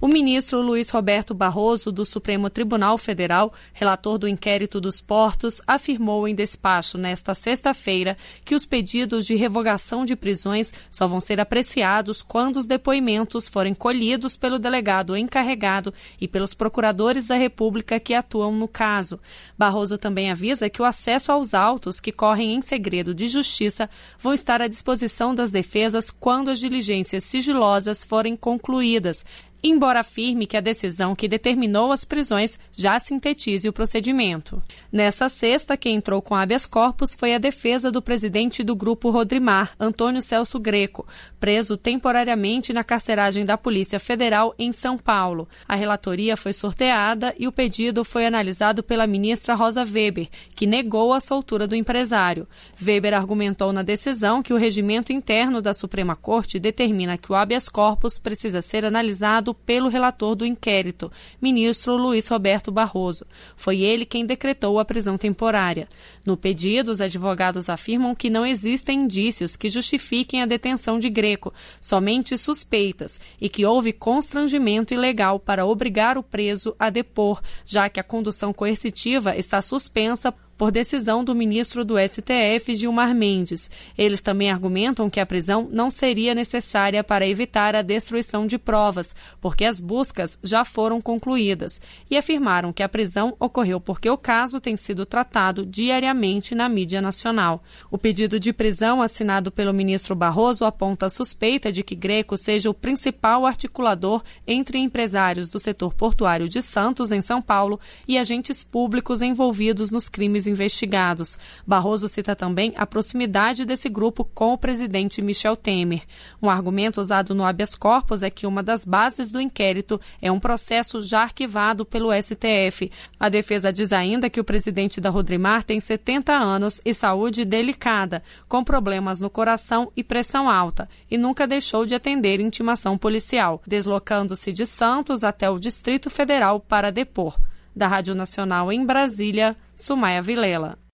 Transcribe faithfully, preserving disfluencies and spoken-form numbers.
O ministro Luiz Roberto Barroso, do Supremo Tribunal Federal, relator do inquérito dos portos, afirmou em despacho nesta sexta-feira que os pedidos de revogação de prisões só vão ser apreciados quando os depoimentos forem colhidos pelo delegado encarregado e pelos procuradores da República que atuam no caso. Barroso também avisa que o acesso aos autos, que correm em segredo de justiça, vão estar à disposição das defesas quando as diligências sigilosas forem concluídas, embora afirme que a decisão que determinou as prisões já sintetize o procedimento. Nesta sexta, quem entrou com habeas corpus foi a defesa do presidente do Grupo Rodrimar, Antônio Celso Greco, preso temporariamente na carceragem da Polícia Federal em São Paulo. A relatoria foi sorteada e o pedido foi analisado pela ministra Rosa Weber, que negou a soltura do empresário. Weber argumentou na decisão que o regimento interno da Suprema Corte determina que o habeas corpus precisa ser analisado pelo relator do inquérito, ministro Luiz Roberto Barroso. Foi ele quem decretou a prisão temporária. No pedido, os advogados afirmam que não existem indícios que justifiquem a detenção de Greco, somente suspeitas, e que houve constrangimento ilegal para obrigar o preso a depor, já que a condução coercitiva está suspensa por decisão do ministro do S T F, Gilmar Mendes. Eles também argumentam que a prisão não seria necessária para evitar a destruição de provas, porque as buscas já foram concluídas, e afirmaram que a prisão ocorreu porque o caso tem sido tratado diariamente na mídia nacional. O pedido de prisão assinado pelo ministro Barroso aponta a suspeita de que Greco seja o principal articulador entre empresários do setor portuário de Santos, em São Paulo, e agentes públicos envolvidos nos crimes investigados. Barroso cita também a proximidade desse grupo com o presidente Michel Temer. Um argumento usado no habeas corpus é que uma das bases do inquérito é um processo já arquivado pelo S T F. A defesa diz ainda que o presidente da Rodrimar tem setenta anos e saúde delicada, com problemas no coração e pressão alta, e nunca deixou de atender intimação policial, deslocando-se de Santos até o Distrito Federal para depor. Da Rádio Nacional em Brasília, Sumaia Vilela.